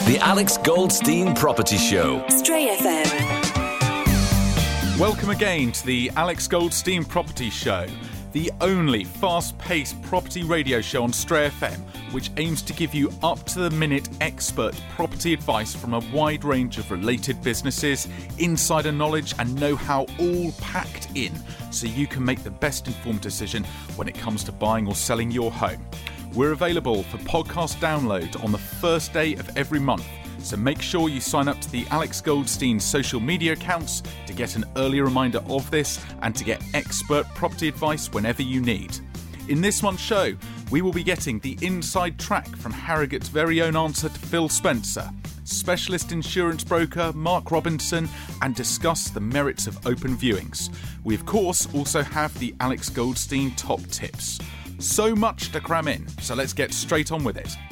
The Alex Goldstein Property Show. Stray FM. Welcome again to the Alex Goldstein Property Show, the only fast-paced property radio show on Stray FM, which aims to give you up-to-the-minute expert property advice from a wide range of related businesses, insider knowledge and know-how all packed in, so you can make the best informed decision when it comes to buying or selling your home. We're available for podcast download on the first day of every month, so make sure you sign up to the Alex Goldstein social media accounts to get an early reminder of this and to get expert property advice whenever you need. In this month's show, we will be getting the inside track from Harrogate's very own answer to Phil Spencer, specialist insurance broker Mark Robinson, and discuss the merits of open viewings. We of course also have the Alex Goldstein top tips. So much to cram in, so let's get straight on with it.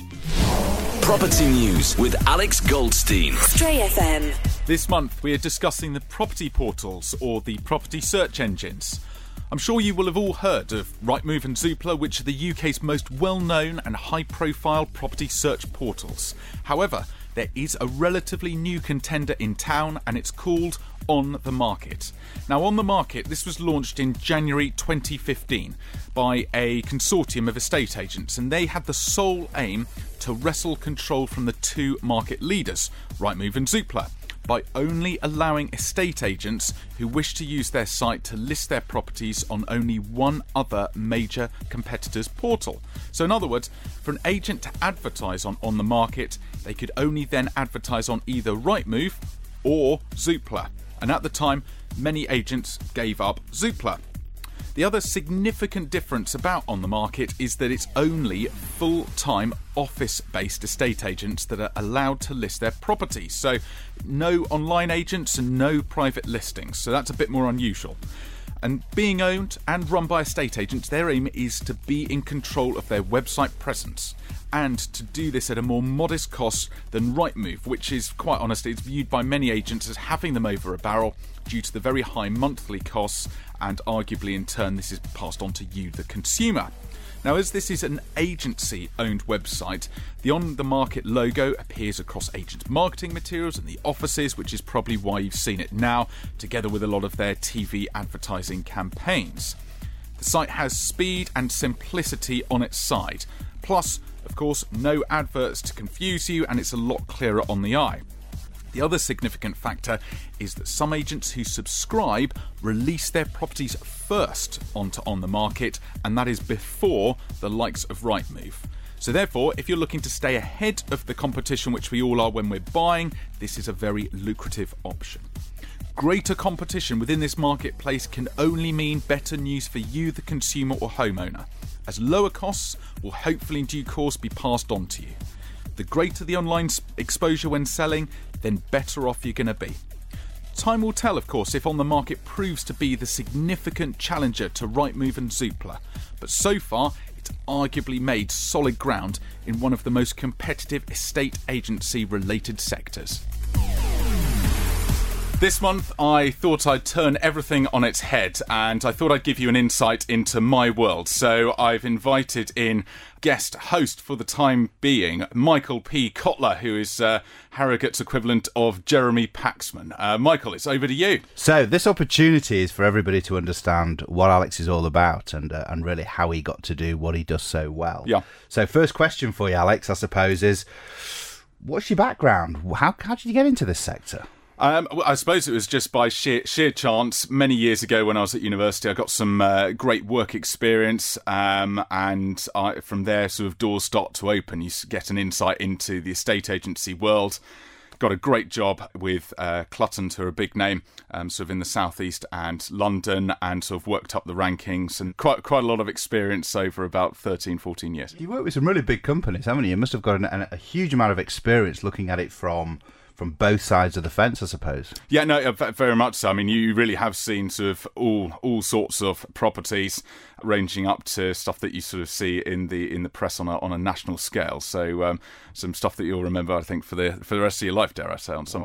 Property news with Alex Goldstein. Stray FM. This month we are discussing the property portals, or the property search engines. I'm sure you will have all heard of Rightmove and Zoopla, which are the UK's most well-known and high-profile property search portals. However, there is a relatively new contender in town, and it's called On The Market. Now, On The Market, this was launched in January 2015 by a consortium of estate agents, and they had the sole aim to wrestle control from the two market leaders, Rightmove and Zoopla, by only allowing estate agents who wish to use their site to list their properties on only one other major competitor's portal. So in other words, for an agent to advertise on The Market, they could only then advertise on either Rightmove or Zoopla. And at the time, many agents gave up Zoopla. The other significant difference about On The Market is that it's only full-time office-based estate agents that are allowed to list their properties. So no online agents and no private listings. So that's a bit more unusual. And being owned and run by estate agents, their aim is to be in control of their website presence, and to do this at a more modest cost than Rightmove, which is, quite honestly, it's viewed by many agents as having them over a barrel due to the very high monthly costs, and arguably in turn this is passed on to you, the consumer. Now, as this is an agency-owned website, the On The Market logo appears across agents' marketing materials and the offices, which is probably why you've seen it now, together with a lot of their TV advertising campaigns. The site has speed and simplicity on its side, plus, of course, no adverts to confuse you, and it's a lot clearer on the eye. The other significant factor is that some agents who subscribe release their properties first onto On The Market, and that is before the likes of Rightmove. So therefore, if you're looking to stay ahead of the competition, which we all are when we're buying, this is a very lucrative option. Greater competition within this marketplace can only mean better news for you, the consumer or homeowner, as lower costs will hopefully in due course be passed on to you. The greater the online exposure when selling, then better off you're going to be. Time will tell, of course, if On The Market proves to be the significant challenger to Rightmove and Zoopla, but so far it's arguably made solid ground in one of the most competitive estate agency related sectors. This month, I thought I'd turn everything on its head, and I thought I'd give you an insight into my world. So I've invited in guest host for the time being, Michael P. Kotler, who is Harrogate's equivalent of Jeremy Paxman. Michael, it's over to you. So this opportunity is for everybody to understand what Alex is all about, and really how he got to do what he does so well. Yeah. So first question for you, Alex, I suppose, is what's your background? How did you get into this sector? Well, I suppose it was just by sheer chance. Many years ago when I was at university, I got some great work experience, and from there, sort of doors start to open. You get an insight into the estate agency world. Got a great job with Clutton, who are a big name, sort of in the southeast and London, and sort of worked up the rankings, and quite a lot of experience over about 13, 14 years. You worked with some really big companies, haven't you? You must have got a huge amount of experience looking at it from both sides of the fence, I suppose. Yeah, no, very much so. I mean, you really have seen sort of all sorts of properties, ranging up to stuff that you sort of see in the press on a national scale. So some stuff that you'll remember, I think, for the rest of your life, dare I say, on some of them.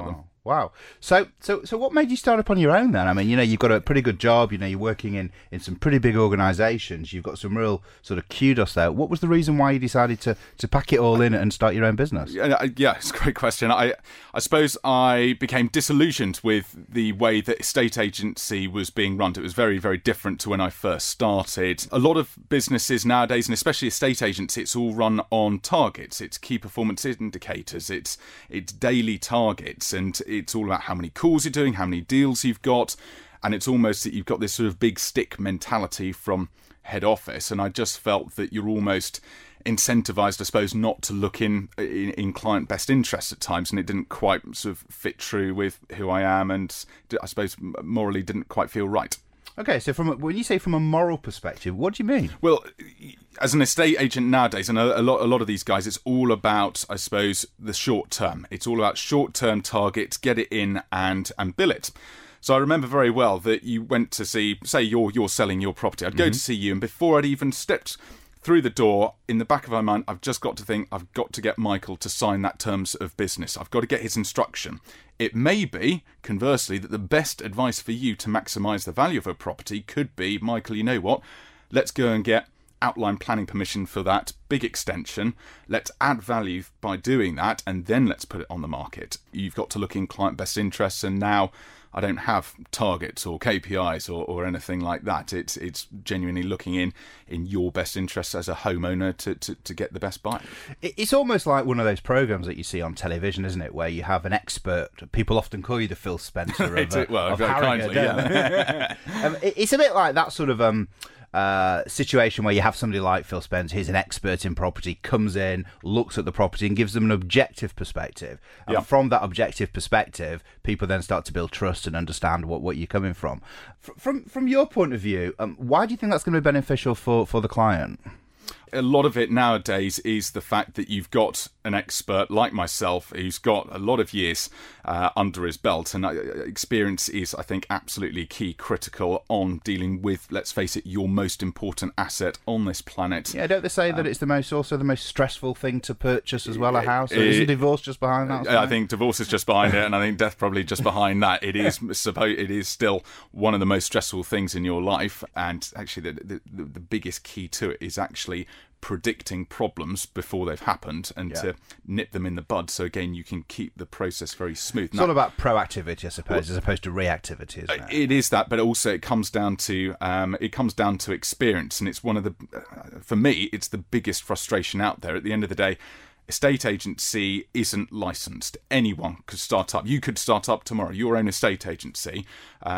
Wow. So what made you start up on your own then? I mean, you've got a pretty good job. You're working in some pretty big organisations. You've got some real sort of kudos there. What was the reason why you decided to pack it all in and start your own business? Yeah, it's a great question. I suppose I became disillusioned with the way that estate agency was being run. It was very, very different to when I first started. A lot of businesses nowadays, and especially estate agents, it's all run on targets. It's key performance indicators. It's daily targets, and it's all about how many calls you're doing, how many deals you've got, and it's almost that you've got this sort of big stick mentality from head office. And I just felt that you're almost incentivized, I suppose, not to look in client best interests at times, and it didn't quite sort of fit true with who I am, and I suppose morally didn't quite feel right. Okay, so when you say from a moral perspective, what do you mean? Well, as an estate agent nowadays, and a lot of these guys, it's all about, I suppose, the short term. It's all about short-term targets, get it in and bill it. So I remember very well that you went to see, say you're selling your property. I'd go to see you, and before I'd even stepped through the door, in the back of my mind, I've just got to think, I've got to get Michael to sign that terms of business. I've got to get his instruction. It may be, conversely, that the best advice for you to maximise the value of a property could be, Michael, you know what? Let's go and get outline planning permission for that big extension. Let's add value by doing that, and then let's put it on the market. You've got to look in client best interests, and now I don't have targets or KPIs or anything like that. It's genuinely looking in your best interests as a homeowner to get the best buy. It's almost like one of those programs that you see on television, isn't it, where you have an expert. People often call you the Phil Spencer of Harrogate. Yeah. It's a bit like that sort of situation where you have somebody like Phil Spencer, he's an expert in property, comes in, looks at the property and gives them an objective perspective. And from that objective perspective, people then start to build trust and understand what you're coming from. From your point of view, why do you think that's going to be beneficial for the client? A lot of it nowadays is the fact that you've got an expert like myself who's got a lot of years under his belt, and experience is, I think, absolutely key, critical on dealing with, let's face it, your most important asset on this planet. Yeah, don't they say that it's the most stressful thing to purchase as well, a house? Is a divorce just behind that? I think divorce is just behind it, and I think death probably just behind that. It is still one of the most stressful things in your life, and actually the biggest key to it is actually predicting problems before they've happened and to nip them in the bud. So again, you can keep the process very smooth. It's all about proactivity, I suppose, as opposed to reactivity, isn't it? It is that, but also it comes down to experience, and it's one of the, for me, it's the biggest frustration out there. At the end of the day, estate agency isn't licensed. Anyone could start up. You could start up tomorrow, your own estate agency,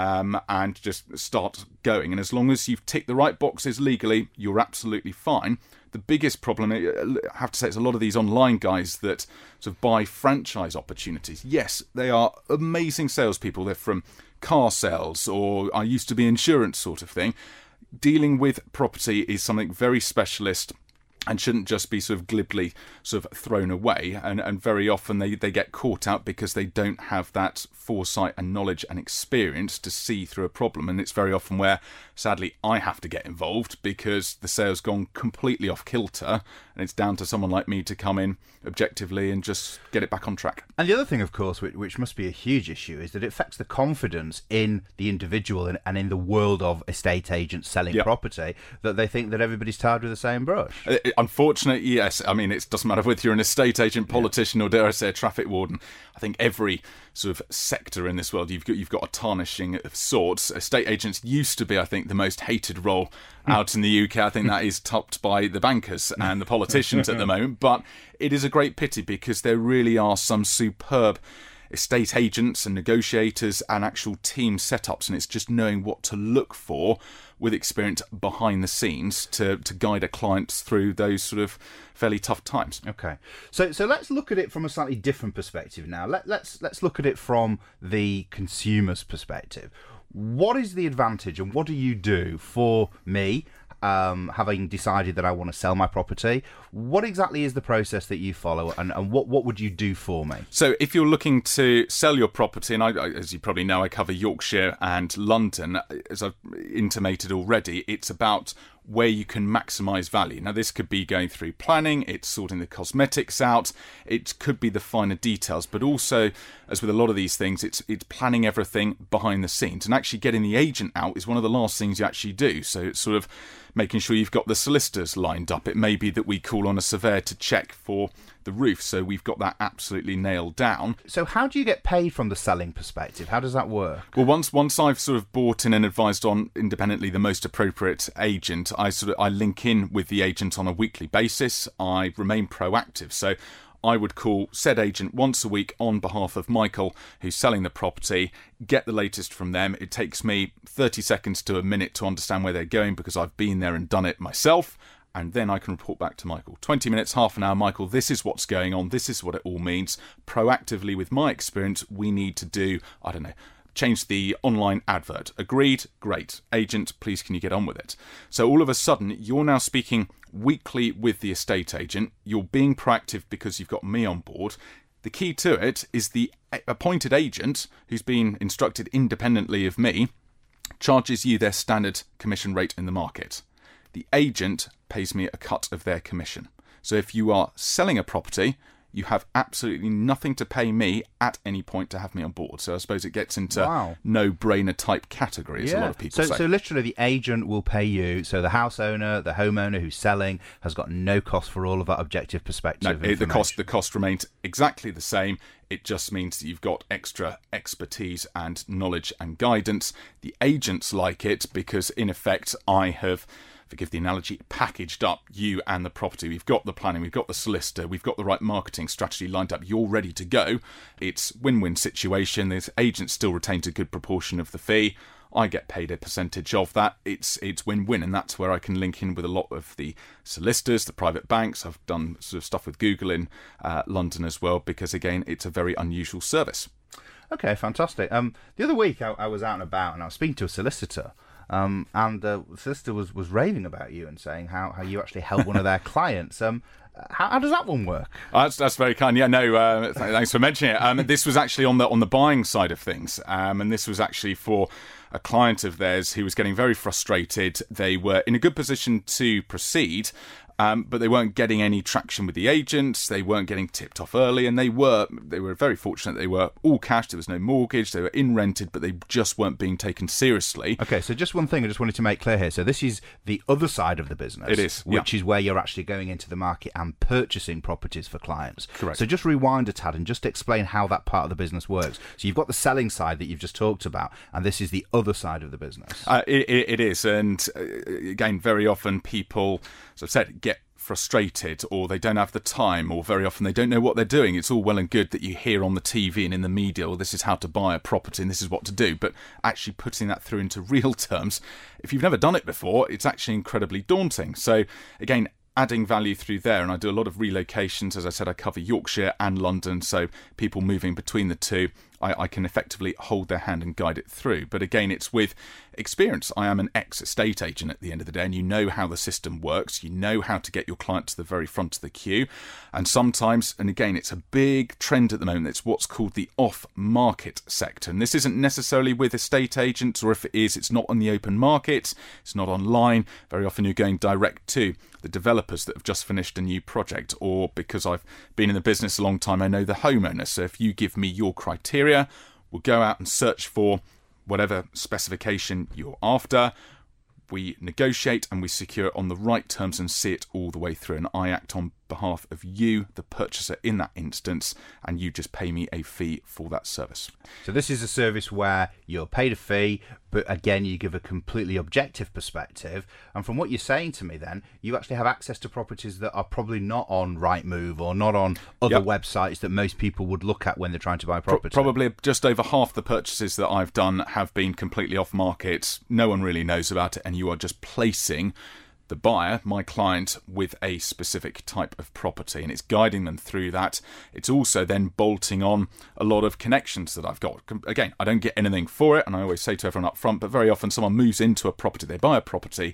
and just start going. And as long as you've ticked the right boxes legally, you're absolutely fine. The biggest problem, I have to say, is a lot of these online guys that sort of buy franchise opportunities. Yes, they are amazing salespeople. They're from car sales or I used to be insurance sort of thing. Dealing with property is something very specialist and shouldn't just be sort of glibly sort of thrown away. And very often they get caught out because they don't have that foresight and knowledge and experience to see through a problem. And it's very often where, sadly, I have to get involved because the sale's gone completely off kilter, and it's down to someone like me to come in objectively and just get it back on track. And the other thing, of course, which must be a huge issue, is that it affects the confidence in the individual and in the world of estate agents selling property, that they think that everybody's tied with the same brush. Unfortunately, yes. I mean, it doesn't matter whether you're an estate agent, politician, or dare I say a traffic warden. I think every sort of sector in this world, you've got a tarnishing of sorts. Estate agents used to be, I think, the most hated role out in the UK. I think that is topped by the bankers and the politicians at the moment. But it is a great pity because there really are some superb estate agents and negotiators and actual team setups, and it's just knowing what to look for with experience behind the scenes to guide a client through those sort of fairly tough times. Okay, so let's look at it from a slightly different perspective now. Let's look at it from the consumer's perspective. What is the advantage, and what do you do for me? Having decided that I want to sell my property, what exactly is the process that you follow, and what would you do for me? So if you're looking to sell your property, and I, as you probably know, I cover Yorkshire and London, as I've intimated already, it's about where you can maximise value. Now, this could be going through planning, it's sorting the cosmetics out, it could be the finer details, but also, as with a lot of these things, it's planning everything behind the scenes. And actually getting the agent out is one of the last things you actually do. So it's sort of making sure you've got the solicitors lined up. It may be that we call on a surveyor to check for the roof, so we've got that absolutely nailed down. So how do you get paid from the selling perspective? How does that work? Well, once I've sort of bought in and advised on independently the most appropriate agent, I link in with the agent on a weekly basis. I remain proactive, so I would call said agent once a week on behalf of Michael, who's selling the property, get the latest from them. It takes me 30 seconds to a minute to understand where they're going because I've been there and done it myself. And then I can report back to Michael. 20 minutes, half an hour, Michael, this is what's going on. This is what it all means. Proactively, with my experience, we need to do, I don't know, change the online advert. Agreed? Great. Agent, please can you get on with it? So all of a sudden, you're now speaking weekly with the estate agent. You're being proactive because you've got me on board. The key to it is the appointed agent, who's been instructed independently of me, charges you their standard commission rate in the market. The agent pays me a cut of their commission. So if you are selling a property, you have absolutely nothing to pay me at any point to have me on board. So I suppose it gets into no-brainer type categories, a lot of people say. So literally the agent will pay you, so the house owner, the homeowner who's selling has got no cost for all of that objective perspective. No, the cost remains exactly the same. It just means that you've got extra expertise and knowledge and guidance. The agents like it because, in effect, I have, forgive the analogy, packaged up you and the property. We've got the planning, we've got the solicitor, we've got the right marketing strategy lined up. You're ready to go. It's win-win situation. The agent still retains a good proportion of the fee. I get paid a percentage of that. It's win-win, and that's where I can link in with a lot of the solicitors, the private banks. I've done sort of stuff with Google in London as well, because again, it's a very unusual service. Okay, fantastic. The other week I was out and about, and I was speaking to a solicitor. And the solicitor was raving about you and saying how you actually help one of their clients. How does that one work? That's very kind. Yeah, no, thanks for mentioning it. This was actually on the buying side of things, and this was actually for a client of theirs who was getting very frustrated. They were in a good position to proceed, but they weren't getting any traction with the agents. They weren't getting tipped off early, and they were very fortunate. They were all cash. There was no mortgage. They were in rented, but they just weren't being taken seriously. Okay, so just one thing I just wanted to make clear here. So this is the other side of the business. It is, which is where you're actually going into the market and purchasing properties for clients. Correct. So just rewind a tad and just explain how that part of the business works. So you've got the selling side that you've just talked about, and this is the other side of the business. It is, and again, very often people, as I've said, get frustrated, or they don't have the time, or very often they don't know what they're doing. It's all well and good that you hear on the TV and in the media, this is how to buy a property and this is what to do, but actually putting that through into real terms, if you've never done it before, it's actually incredibly daunting. So again, adding value through there, and I do a lot of relocations. As I said, I cover Yorkshire and London, so people moving between the two, I can effectively hold their hand and guide it through. But again, it's with experience. I am an ex-estate agent at the end of the day, and you know how the system works. You know how to get your client to the very front of the queue. And sometimes, and again, it's a big trend at the moment, it's what's called the off-market sector. And this isn't necessarily with estate agents, or if it is, it's not on the open market, it's not online. Very often you're going direct to the developers that have just finished a new project, or because I've been in the business a long time, I know the homeowner. So if you give me your criteria, we'll go out and search for whatever specification you're after. We negotiate and we secure it on the right terms and see it all the way through. And I act on behalf of you, the purchaser in that instance, and you just pay me a fee for that service. So this is a service where you're paid a fee, but again, you give a completely objective perspective. And from what you're saying to me then, you actually have access to properties that are probably not on Rightmove or not on other websites that most people would look at when they're trying to buy property. Probably just over half the purchases that I've done have been completely off market. No one really knows about it, and you are just placing the buyer, my client, with a specific type of property, and it's guiding them through that. It's also then bolting on a lot of connections that I've got. Again, I don't get anything for it, and I always say to everyone up front, but very often someone moves into a property, they buy a property,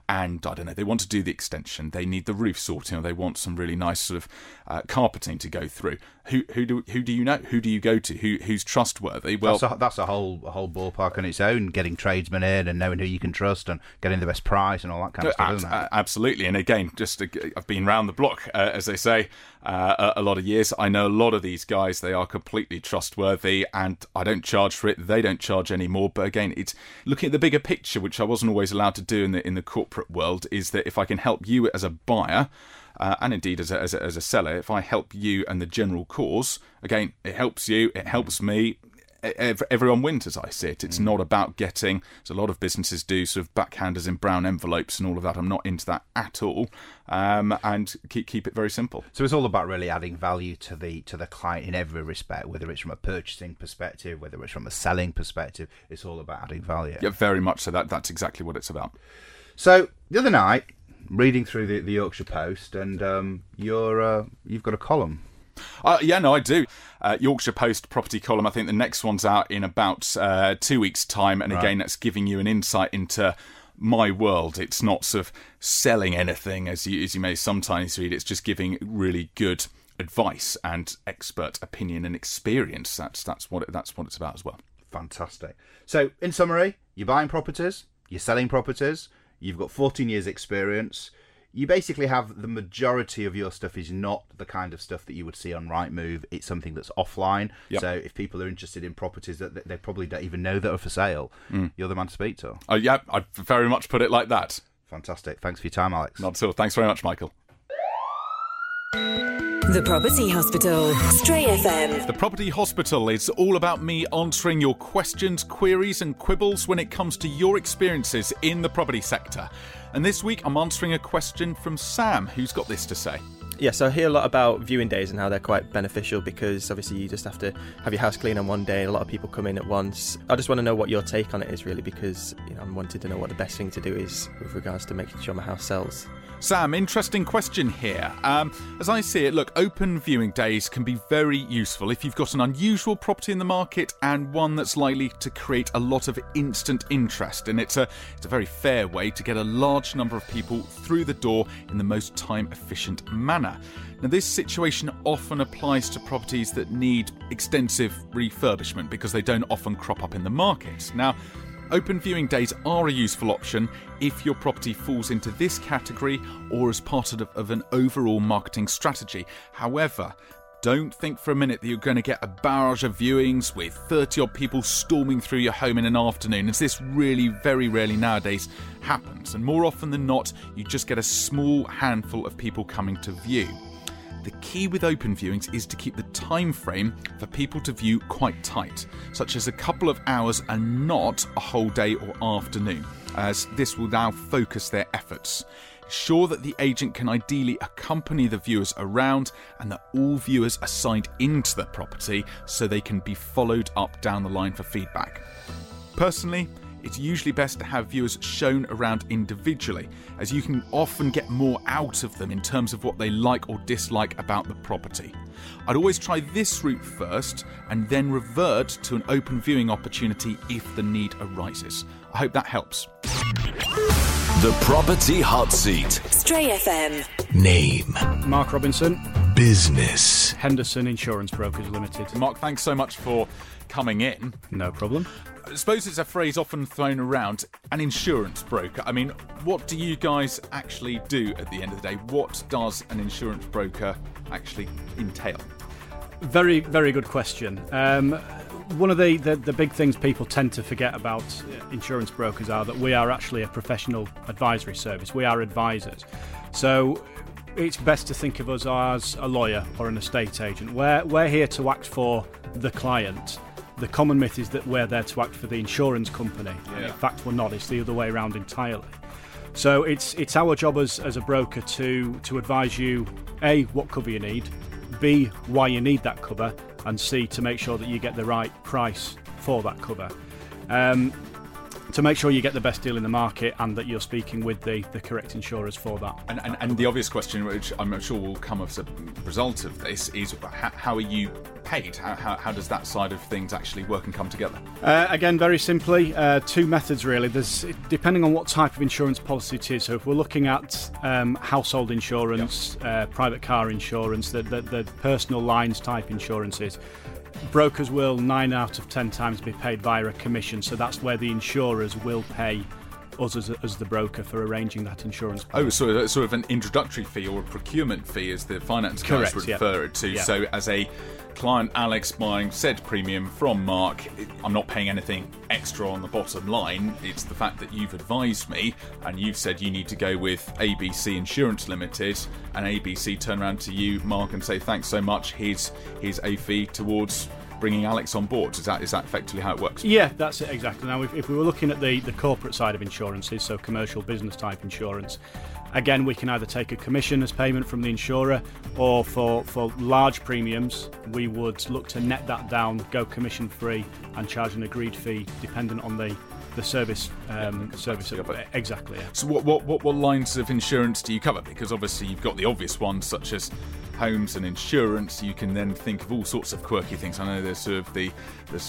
and I don't know, they want to do the extension, they need the roof sorting, or they want some really nice sort of carpeting to go through. Who do you know? Who do you go to? Who's trustworthy? Well, that's a whole ballpark on its own. Getting tradesmen in and knowing who you can trust and getting the best price and all that kind of stuff, isn't it? Absolutely. And again, I've been round the block, as they say, a lot of years. I know a lot of these guys. They are completely trustworthy, and I don't charge for it. They don't charge anymore. But again, it's looking at the bigger picture, which I wasn't always allowed to do in the corporate world. Is that if I can help you as a buyer. And indeed, as a seller, if I help you and the general cause, again, it helps you, it helps me. Everyone wins, as I see it. It's not about getting, as a lot of businesses do, sort of backhanders in brown envelopes and all of that. I'm not into that at all. And keep it very simple. So it's all about really adding value to the client in every respect, whether it's from a purchasing perspective, whether it's from a selling perspective. It's all about adding value. Yeah, very much so. That's exactly what it's about. So the other night, reading through the Yorkshire Post, and you've got a column. Yeah, no, I do. Yorkshire Post property column. I think the next one's out in about 2 weeks' time, and again, that's giving you an insight into my world. It's not sort of selling anything, as you may sometimes read. It's just giving really good advice and expert opinion and experience. That's what it's about as well. Fantastic. So, in summary, you're buying properties, you're selling properties. You've got 14 years experience. You basically have the majority of your stuff is not the kind of stuff that you would see on Rightmove. It's something that's offline. Yep. So if people are interested in properties that they probably don't even know that are for sale, you're the man to speak to. Oh, yeah, I'd very much put it like that. Fantastic. Thanks for your time, Alex. Not at all. Thanks very much, Michael. The Property Hospital, Stray FM. The Property Hospital is all about me answering your questions, queries and quibbles when it comes to your experiences in the property sector. And this week I'm answering a question from Sam, who's got this to say. Yeah, so I hear a lot about viewing days and how they're quite beneficial because obviously you just have to have your house clean on one day and a lot of people come in at once. I just want to know what your take on it is really because I'm wanting to know what the best thing to do is with regards to making sure my house sells. Sam, interesting question here. As I see it, look, open viewing days can be very useful if you've got an unusual property in the market and one that's likely to create a lot of instant interest. And it's a very fair way to get a large number of people through the door in the most time-efficient manner. Now, this situation often applies to properties that need extensive refurbishment because they don't often crop up in the market. Now, open viewing days are a useful option if your property falls into this category or as part of an overall marketing strategy. However, don't think for a minute that you're going to get a barrage of viewings with 30-odd people storming through your home in an afternoon, as this really very rarely nowadays happens. And more often than not, you just get a small handful of people coming to view. The key with open viewings is to keep the time frame for people to view quite tight, such as a couple of hours and not a whole day or afternoon, as this will now focus their efforts. Ensure that the agent can ideally accompany the viewers around and that all viewers are signed into the property so they can be followed up down the line for feedback. Personally, it's usually best to have viewers shown around individually, as you can often get more out of them in terms of what they like or dislike about the property. I'd always try this route first and then revert to an open viewing opportunity if the need arises. I hope that helps. The Property Hot Seat. Stray FM. Name. Mark Robinson. Business. Henderson Insurance Brokers Limited. Mark, thanks so much for coming in. No problem. I suppose it's a phrase often thrown around, an insurance broker. I mean, what do you guys actually do at the end of the day? What does an insurance broker actually entail? Very, very good question. One of the big things people tend to forget about insurance brokers are that we are actually a professional advisory service. We are advisors. So it's best to think of us as a lawyer or an estate agent. We're here to act for the client. The common myth is that we're there to act for the insurance company. Yeah. In fact, we're not. It's the other way around entirely. So it's our job as a broker to advise you, A, what cover you need, B, why you need that cover, and C, to make sure that you get the right price for that cover. To make sure you get the best deal in the market and that you're speaking with the correct insurers for that. And the obvious question, which I'm sure will come as a result of this, is how are you paid? How does that side of things actually work and come together? Again, very simply, two methods really. There's, depending on what type of insurance policy it is. So if we're looking at household insurance, private car insurance, the personal lines type insurances, brokers will 9 out of 10 times be paid via a commission. So that's where the insurers will pay us as the broker for arranging that insurance policy. Oh, so sort of an introductory fee or a procurement fee, as the finance guys would refer it to. Yeah. So as a client, Alex, buying said premium from Mark, I'm not paying anything extra on the bottom line. It's the fact that you've advised me and you've said you need to go with ABC Insurance Limited, and ABC turn around to you, Mark, and say thanks so much, here's a fee towards bringing Alex on board. Is that effectively how it works? Yeah, that's it, exactly. Now, if we were looking at the corporate side of insurances, so commercial business type insurance, again, we can either take a commission as payment from the insurer, or for large premiums, we would look to net that down, go commission free, and charge an agreed fee dependent on the service. Exactly. Yeah. So what lines of insurance do you cover? Because obviously you've got the obvious ones such as homes and insurance. You can then think of all sorts of quirky things. I know there's sort of the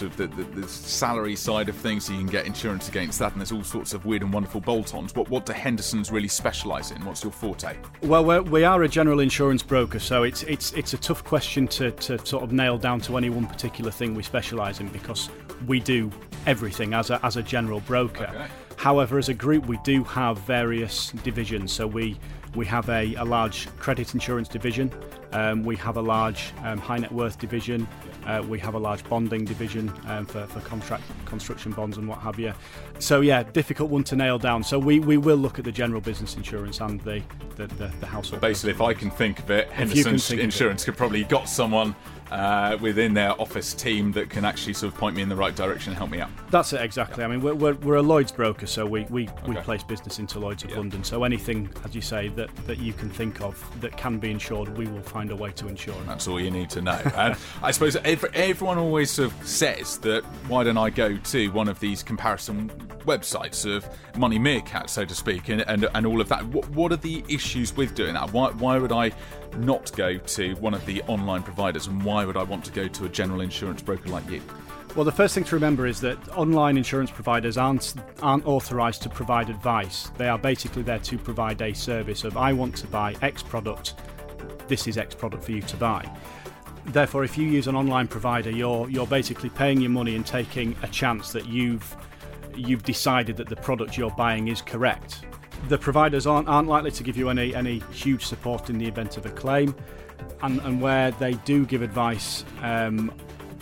salary side of things, so you can get insurance against that, and there's all sorts of weird and wonderful bolt-ons. What do Henderson's really specialise in? What's your forte? Well, we are a general insurance broker, so it's a tough question to sort of nail down to any one particular thing we specialise in, because we do everything as a general broker. Okay. However, as a group, we do have various divisions. So we have a large credit insurance division. We have a large high net worth division. We have a large bonding division for construction bonds and what have you. So yeah, difficult one to nail down. So we will look at the general business insurance and the household. Basically, if I can think of it, Henderson's Insurance could probably got someone within their office team that can actually sort of point me in the right direction and help me out. That's it, exactly. I mean, we're a Lloyd's broker, so we place business into Lloyd's of London. So anything, as you say, that you can think of that can be insured, we will find a way to insure. That's all you need to know. And I suppose everyone always sort of says that, why don't I go to one of these comparison websites of Money Meerkat, so to speak, and all of that. What are the issues with doing that? Why would I not go to one of the online providers, and why would I want to go to a general insurance broker like you? Well, the first thing to remember is that online insurance providers aren't authorised to provide advice. They are basically there to provide a service of, I want to buy X product, this is X product for you to buy. Therefore, if you use an online provider, you're basically paying your money and taking a chance that you've decided that the product you're buying is correct. The providers aren't likely to give you any huge support in the event of a claim, and where they do give advice, 9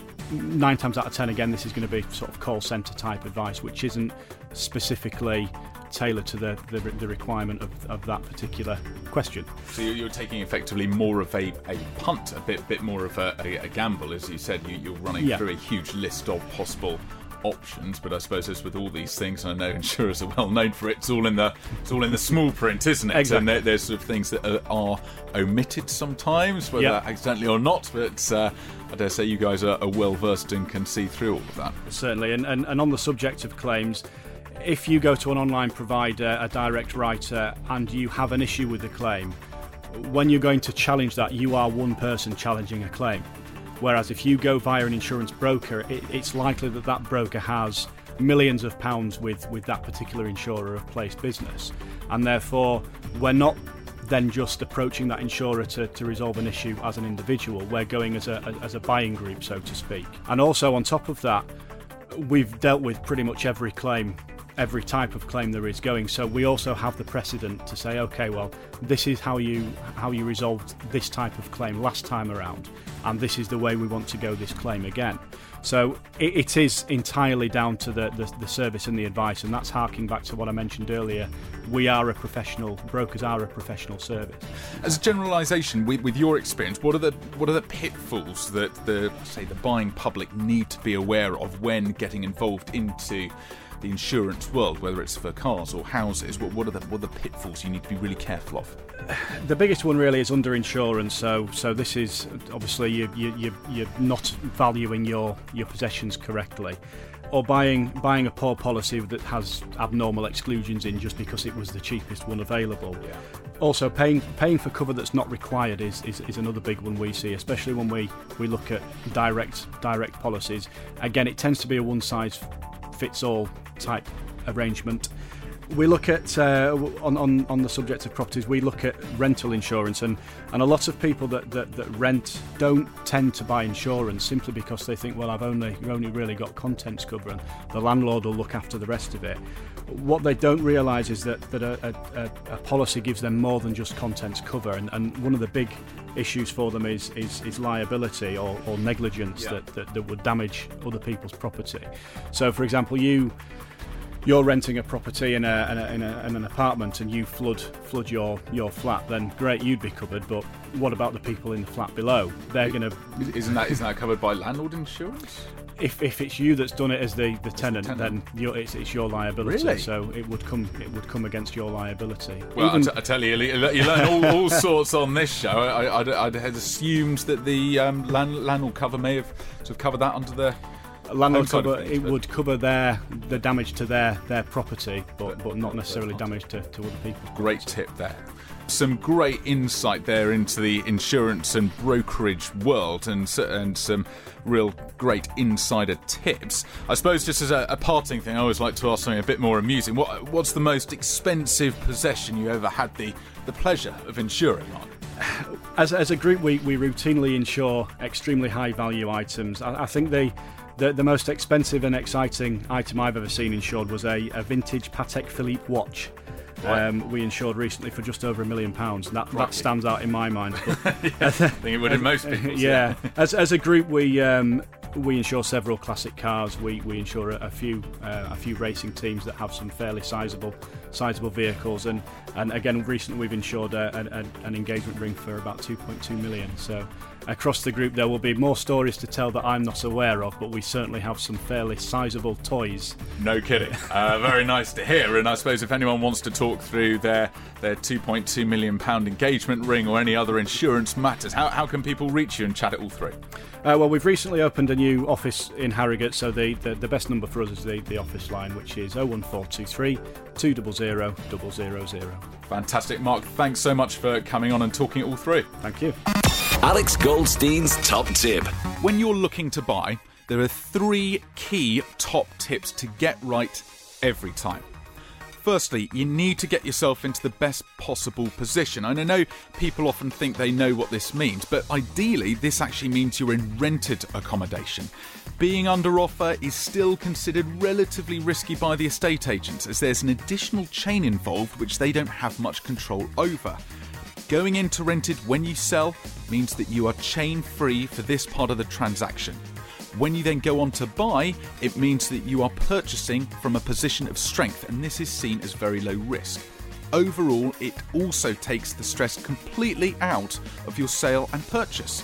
times out of 10, again, this is going to be sort of call centre type advice, which isn't specifically tailored to the requirement of that particular question. So you're taking effectively more of a punt, a bit more of a gamble, as you said. You're running through a huge list of possible options, but I suppose as with all these things, and I know insurers are well known for it, it's all in the small print, isn't it? Exactly. And there's sort of things that are omitted sometimes, whether accidentally or not, but I dare say you guys are well versed and can see through all of that. Certainly, and on the subject of claims, if you go to an online provider, a direct writer, and you have an issue with the claim, when you're going to challenge that, you are one person challenging a claim. Whereas if you go via an insurance broker, it's likely that broker has millions of pounds with that particular insurer of placed business. And therefore, we're not then just approaching that insurer to resolve an issue as an individual. We're going as a buying group, so to speak. And also on top of that, we've dealt with pretty much every claim, every type of claim there is going. So we also have the precedent to say, okay, well, this is how you resolved this type of claim last time around, and this is the way we want to go this claim again. So it is entirely down to the service and the advice, and that's harking back to what I mentioned earlier. Brokers are a professional service. As a generalisation, with your experience, what are the pitfalls that the buying public need to be aware of when getting involved into the insurance world, whether it's for cars or houses? What are the pitfalls you need to be really careful of? The biggest one really is underinsurance. So this is obviously you're not valuing your possessions correctly. or buying a poor policy that has abnormal exclusions in just because it was the cheapest one available. Yeah. Also, paying for cover that's not required is another big one we see, especially when we look at direct policies. Again, it tends to be a one-size-fits-all type arrangement. We look at, on the subject of properties, we look at rental insurance, and a lot of people that rent don't tend to buy insurance simply because they think, well, I've only really got contents cover and the landlord will look after the rest of it. What they don't realise is that a policy gives them more than just contents cover, and one of the big issues for them is liability or negligence that would damage other people's property. So, for example, you're renting a property in an apartment and you flood your flat, then great, you'd be covered, but what about the people in the flat below? They're going to... Isn't that covered by landlord insurance? If it's you that's done it as the tenant, then it's your liability. Really? So it would come against your liability. Well, I tell you learn all sorts on this show. I'd had assumed that the landlord cover may have sort of covered that under the... Landlord cover, it would cover the damage to their property, but not necessarily damage to other people. Great tip there. Some great insight there into the insurance and brokerage world, and some real great insider tips. I suppose just as a parting thing, I always like to ask something a bit more amusing. What's the most expensive possession you ever had the pleasure of insuring, Mark? As a group, we routinely insure extremely high value items. I think the most expensive and exciting item I've ever seen insured was a vintage Patek Philippe watch. Right. We insured recently for just over £1 million. That stands out in my mind. But, I think it would in most people. Yeah. As a group, we insure several classic cars. We insure a few racing teams that have some fairly sizable vehicles, and again recently we've insured an engagement ring for about 2.2 million. So across the group there will be more stories to tell that I'm not aware of, but we certainly have some fairly sizable toys. No kidding. Very nice to hear. And I suppose if anyone wants to talk through their £2.2 million engagement ring or any other insurance matters, how can people reach you and chat it all through? Well, we've recently opened a new office in Harrogate, so the best number for us is the office line, which is 01423 200 000. Fantastic. Mark, thanks so much for coming on and talking it all through. Thank you. Alex Goldstein's top tip. When you're looking to buy, there are 3 key top tips to get right every time. Firstly, you need to get yourself into the best possible position. And I know people often think they know what this means, but ideally this actually means you're in rented accommodation. Being under offer is still considered relatively risky by the estate agents, as there's an additional chain involved which they don't have much control over. Going into rented when you sell means that you are chain free for this part of the transaction. When you then go on to buy, it means that you are purchasing from a position of strength, and this is seen as very low risk. Overall, it also takes the stress completely out of your sale and purchase.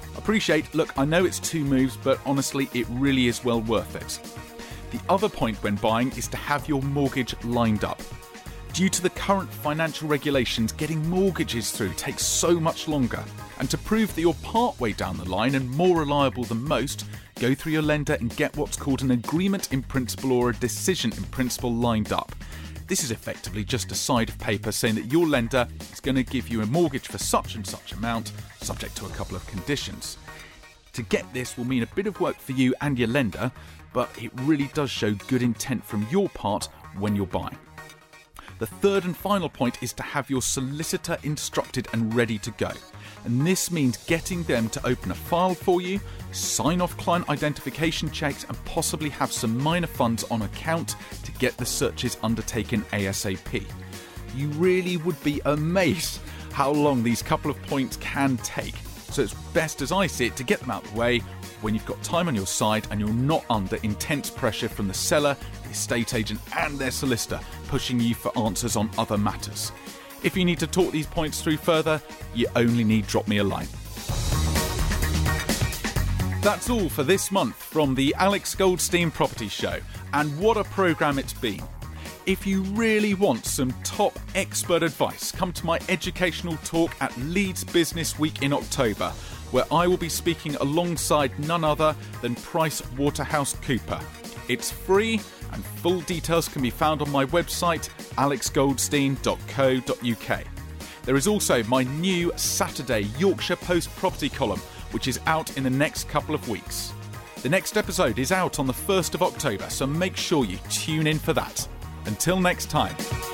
I know it's 2 moves, but honestly, it really is well worth it. The other point when buying is to have your mortgage lined up. Due to the current financial regulations, getting mortgages through takes so much longer. And to prove that you're part way down the line and more reliable than most, go through your lender and get what's called an agreement in principle or a decision in principle lined up. This is effectively just a side of paper saying that your lender is going to give you a mortgage for such and such amount, subject to a couple of conditions. To get this will mean a bit of work for you and your lender, but it really does show good intent from your part when you're buying. The third and final point is to have your solicitor instructed and ready to go. And this means getting them to open a file for you, sign off client identification checks, and possibly have some minor funds on account to get the searches undertaken ASAP. You really would be amazed how long these couple of points can take. So it's best, as I see it, to get them out of the way when you've got time on your side and you're not under intense pressure from the seller, the estate agent and their solicitor pushing you for answers on other matters. If you need to talk these points through further, you only need drop me a line. That's all for this month from the Alex Goldstein Property Show, and what a programme it's been. If you really want some top expert advice, come to my educational talk at Leeds Business Week in October, where I will be speaking alongside none other than PricewaterhouseCoopers. It's free, and full details can be found on my website, alexgoldstein.co.uk. There is also my new Saturday Yorkshire Post property column, which is out in the next couple of weeks. The next episode is out on the 1st of October, so make sure you tune in for that. Until next time.